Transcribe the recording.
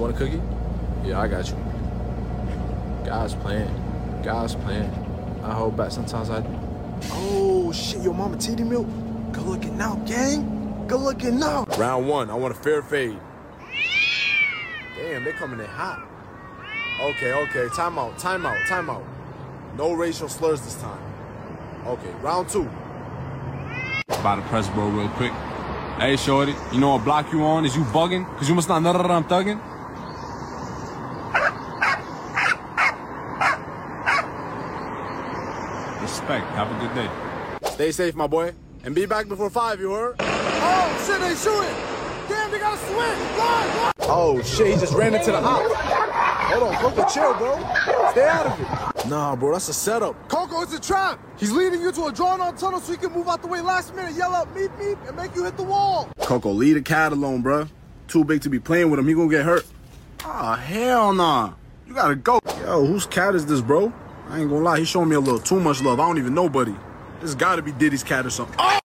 want a cookie? Yeah, I got you. God's plan. God's plan. I hold back sometimes I do. Oh, shit, your mama titty milk? Good looking out, gang. Good looking out. Round one, I want a fair fade. Damn, they coming in hot. Okay, time out. No racial slurs this time. Okay, round two. About to press bro real quick. Hey, shorty, you know what block you on? Is you bugging? Cause you must not know that I'm thugging. Respect, have a good day. Stay safe, my boy. And be back before 5, you heard? Oh, shit, they shooting. Damn, they got to swing. Run. Oh, shit, he just ran into the house. Hold on, Coco, chill, bro. Stay out of it. Nah, bro, that's a setup. Coco, it's a trap. He's leading you to a drawn-out tunnel so he can move out the way last minute, yell out, meep, meep, and make you hit the wall. Coco, leave the cat alone, bro. Too big to be playing with him. He gonna get hurt. Ah, hell nah. You gotta go. Yo, whose cat is this, bro? I ain't gonna lie, he's showing me a little too much love. I don't even know, buddy. This gotta be Diddy's cat or something. Oh!